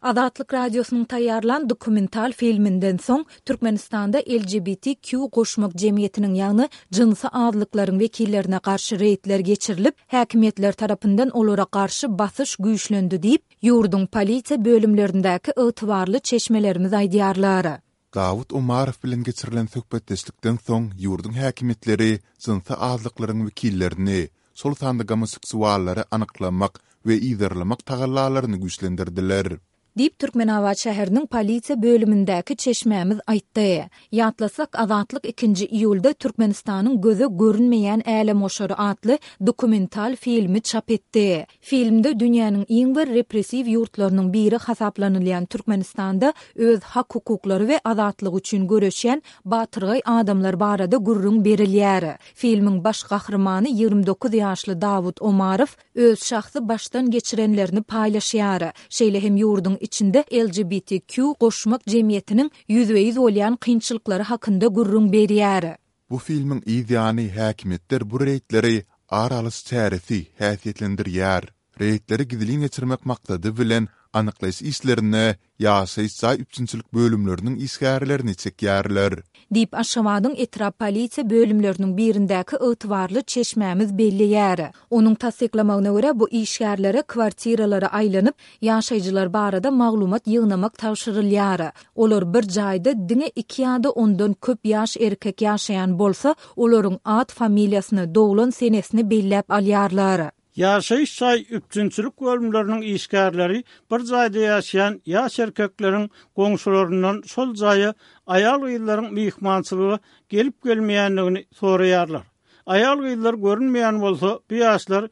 Azatlyk radiosynyň taýýarlan dokumental filminden soň Türkmenistanda LGBTQ goşmak jemgyýetiniň ýagny jinsy azlyklaryň wekillerine garşy reýtler geçirilip, häkimetler tarapyndan olara garşy basyş güýçlendi diýip, ýurdun polisiýa bölümlerindäki ygtybarly çeşmelerimiz aýdýarlar. Davut Umarov bilen geçirilen söhbetdeşlikden soň ýurdun häkimetleri jinsy azlyklaryň wekillerini, sol sanda homoseksuallary anyklamak we ýerlemek tagallalaryny güýçlendirdiler. Dip Türkmenawat şäheriniň polisiýa bölümindäki çeşmämiz aýtdy. Ýatlasak Azatlyk 2 iýulda Türkmenistanyň göze görünmeýän äle moşary adly dokumental filmi çap etdi. Filmde dünýäniň iň bir repressiw ýurtlarynyň biri hasaplanylýan Türkmenistanda öz hak hukuklary we azatlygy üçin göreşýän batyrgy adamlar barada gurrun berilýär. Filmiň baş gahrymany 29 ýaşly Davut Umarov öz şahsy başdan geçirenlerini paýlaşýar. Şeýle hem ýurdun içinde LGBTQ goşmak jemgyýetiniň ýüzbeýiz bolýan kynçylyklary hakynda gurrun berýär. Bu filmiň ýa-ni häkimetler bu reýtleri aralys çäresi häsiýetlendirýär. Reýtleri gidilin geçirmek maksady bilen anyklaýs işlerine ýaşaýsa üçinçilik bölümleriniň işgärlerini çekýärler. Dip Aşgabatyň etrap polisiýa bölümleriniň birindäki ygtybarly çeşmämiz belliýär. Onuň tasdiklamagyna görä bu işgärlere kwartiralara aýlanyp, ýaşaýjylar barada maglumat ýygnamak tawşyrylýar. Olar bir jaýda diňe 2 ýa-da ondan köp ýaş erkek ýaşaýan bolsa, olaryň ad familiýasyny, doglan senesini belläp alýarlar. Ýaşaýyş çay üçinçilik bölümleriniň işgärleri bir jaýda ýaşaýan ýaş erkekleriň goňşularyndan şol jaýy aýal gyýlaryň mihmançylygy gelip gelmeýänligini soraýarlar. Aýal gyýlar görünmeýän bolsa, bu ýaşlar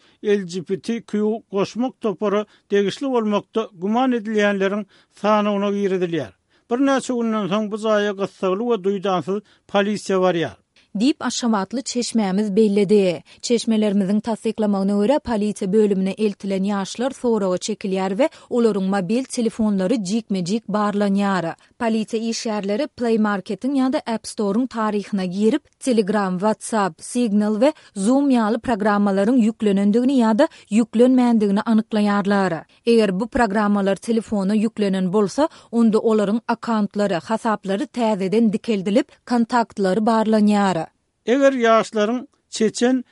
LGBTQ goşmak topary degişli bolmakda guman edilýänleriň sanyna giridilýär. Bir näçe günden soň bu jaýa gysgaly we duýdansyz polisiýa barýar. Dip Aşgabatly çeşmämiz bellidi. Çeşmelerimizin tasdiklamagyna görä polisiýa bölümine eltilen ýaşlar soraga çekilýär we olaryň mobil telefonlary jikme-jik barlanýar. Polisiýa işgärleri Play Market'in ýa-da App Store'un tarihine girip, Telegram, WhatsApp, Signal we Zoom ýaly programmalaryň ýüklenendigini ýa-da ýüklenmeýändigini anyklaýarlar. Eger bu programmalar telefona ýüklenen bolsa, onda olaryň akantlary, hasaplary täzeden dikeldilip, kontaktlary barlanýar. Eger ýaşlaryň çeçen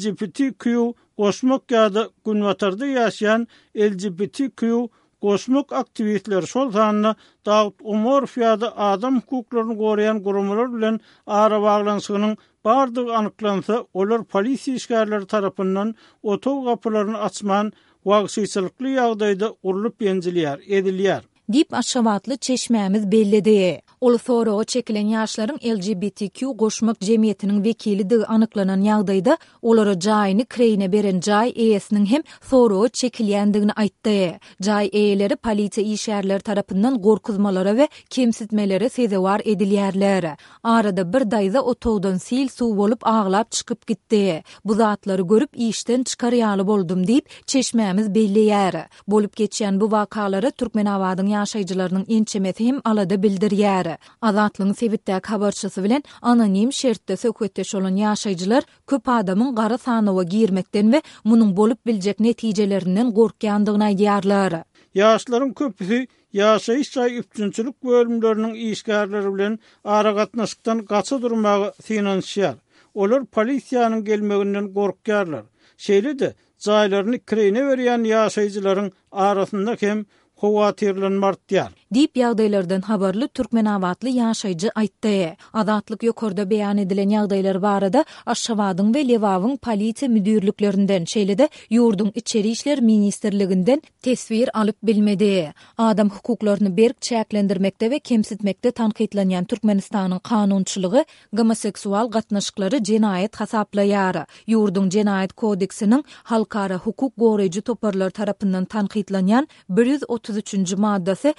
LGBTQ goşmak ýa-da günwatarda ýaşaýan LGBTQ goşmak aktivistleri şol sanyna Davut Umarov ýa-da adam hukuklaryny goraýan gurumlar bilen ara baglanşygynyň bardygy anyklansa, olar polisiýa işgärleri tarapyndan otow gapylaryny açman wagtyçylykly ýagdaýda urulyp edilýär. Dip Aşgabatly çeşmämiz bellidi. Ol soraga çekilen ýaşlaryň LGBTQ goşmak jemgyýetiniň wekilidigi anyklanan ýagdaýda olara jaýyny kreýine beren jaý eýesiniň hem soraga çekilýändigini aýtdy. Jaý eýeleri polisiýa işgärleri tarapyndan gorkuzmalara we kemsitmelere sezewar edilýärler. Arada bir daýda otowdan sil suw bolup aglap çykyp gitdi. Bu zatlary görüp işden çykarýaly boldum diýip çeşmämiz belliyär. Bolup geçýän bu wakalary Türkmenawadyň ýaşaýjylarynyň ençemesi hem alada bildirýär. Azatlygyň sebitdäki habarçysy bilen anonim şertde söhbetdeş bolan ýaşaýjylar köp adamyň gara sanyna girmekden we munyň bolup biljek netijelerinden gorkýandygyny aýdýarlar. Ýaşlaryň köpüsi ýaşaýyş çay üçinçilik bölümleriniň işgärleri bilen ara gatnaşykdan gaça durmagy synanýar. Olar polisiýanyň gelmeginden gorkýarlar. Şeýle-de jaýlaryny kreýine berýän ýaşaýjylaryň arasynda hem howatyrlanmardyar. Dip ýagdaýlardan habarly Türkmenawatly ýaşaýjy aýtdy. Azatlyk ýokarda beýan edilen ýagdaýlar barada Aşgabatyň we Lewawyň polisiýa müdürliklerinden, şeýle-de ýurdun içeri işler ministrliginden tesbir alyp bilmedi. Adam hukuklaryny berk çäklendirmekde we kemsitmekde tanqidlanýan Türkmenistanyň kanunçylygy homoseksual gatnaşyklary jenaýet hasaplaýar. Ýurdun jenaýet kodeksiniň halkara hukuk goraýjy toparlar tarapyndan tanqidlanýan 133-nji maddasy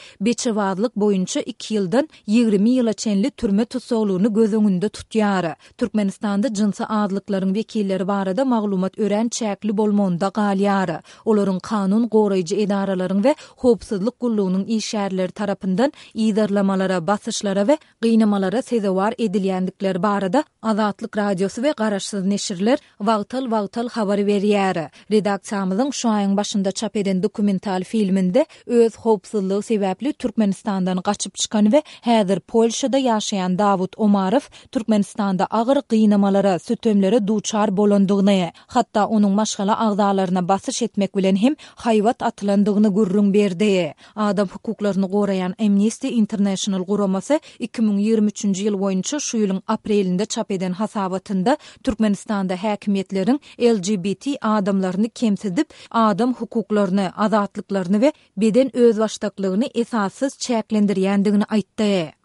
içewazlyk boýunça 2 ýyldan 20 ýyla çenli türme tutsagylygyny göz öňünde tutýar. Türkmenistanda jinsi azlyklaryň wekilleri barada maglumat ören çäkli bolmanda galýar. Olaryň kanun goraýjy edaralaryň we howpsuzlyk gullugynyň işgärleri tarapyndan ýydarlamalara, basyşlara we gynamalara sezewar edilýändikleri barada Azatlyk radiosu we Garaşsyz neşirler wagtal habar berýär. Redaksiýamyzyň şu aýyň başynda çap eden dokumental filminde öz howpsuzlygy sebäpli Türkmenistandan gaçyp çykan we häzir Polşada ýaşaýan Dawud Omarov Türkmenistanda agyr gynamalara, sötömlere duçar bolandygyny, hatda onuň maşgala agdalaryna basyş etmek bilen hem haýwat atylandygyny gürrüň berdi. Adam hukuklaryny goraýan Amnesty International guramasy 2023-nji ýyl boýunça şu ýylyň aprelinde çap eden hasabatynda Türkmenistanda häkimetleriň LGBT adamlaryny kemsidip, adam hukuklaryny, azatlyklaryny we beden öz başdaklygyny esassyz çäklendirýändigini aýtdy.